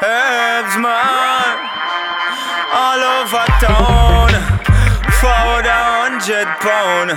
herbs, man, all over town. Forward 100 pound.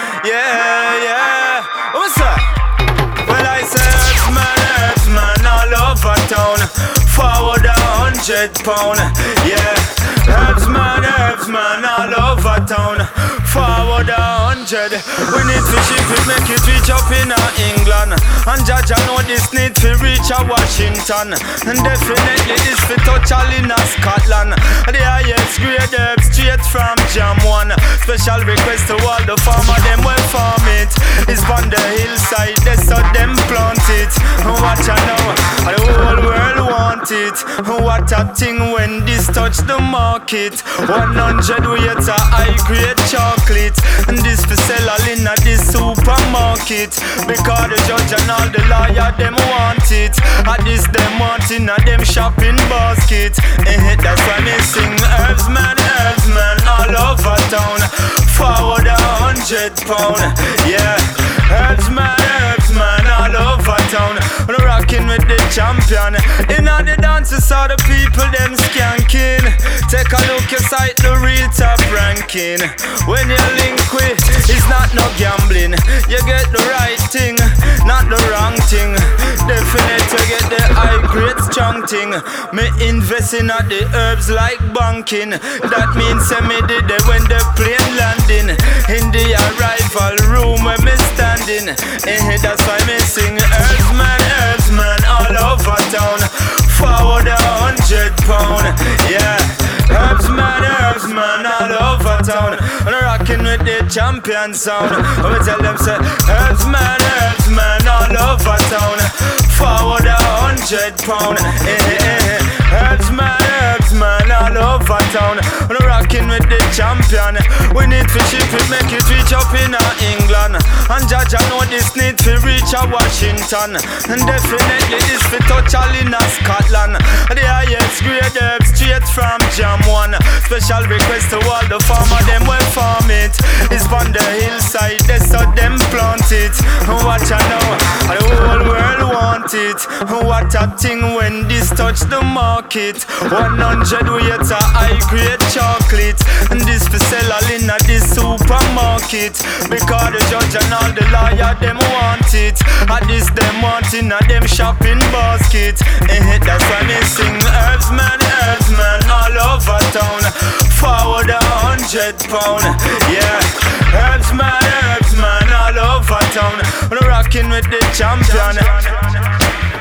Yeah. What's up? Well, I say herbs, man, all over town. Forward 100 pound. Yeah, herbs, man, all over town. Forward 100. We need to ship it, make it reach up in England. And judge I know this need to reach Washington. And definitely this for touch all in Scotland. The highest grade herbs straight from Jam 1. Special request to all the farmer, them will farm it. It's on the hillside, they saw them plant it. Watch I know, the whole world want it. What a thing when this touch the market. 100 weights a high grade chocolate. And this for sell all in the supermarket. Because the judge and all the lawyer them want it. At this them want in a them shopping basket. That's why me sing herbs, man, all over town. Forward 100 pound. Yeah, herbs, man, all over town. We're rocking with the champion. In all the dances all the people them skanking. Take a look inside the real top ranking. When you link with, it's not no gambling. You get the right thing, not the wrong thing. Definitely get the high grade strong thing. Me invest in all the herbs like banking. That means me did it when the plane landing. In the arrival room where me standing. That's why me sing herbs, man, all over town. Forward 100 pound. Yeah, herbs, man, all over town. And rocking with the champion sound. We tell them say herbs, man, all over town. Forward 100 pound. Herbs, man, all over town. And rocking with the champion. We need to ship it, make it reach up in England. And judge I know this need to reach Washington. And definitely this for touch all in Scotland. The highest grade herbs straight from Jam 1. Special request to all the farmer, them will farm it. It's on the hillside, they saw them plant it. Watch I know, the whole world want it. What a thing when this touch the market. 100 weights a high grade chocolate. And this for sell all in the supermarket. Because the judge and all the lawyer them want it. At this them want in a them shopping basket. That's why me sing herbs, man, all over town. Forward 100 pound. Yeah, herbs, man, all over town. Rocking with the champion.